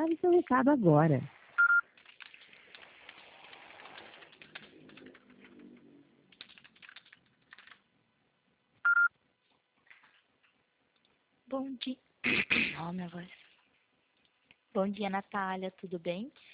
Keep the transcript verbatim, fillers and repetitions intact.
Grave seu recado agora. Bom dia. Oh, minha voz. Bom dia, Natália, tudo bem?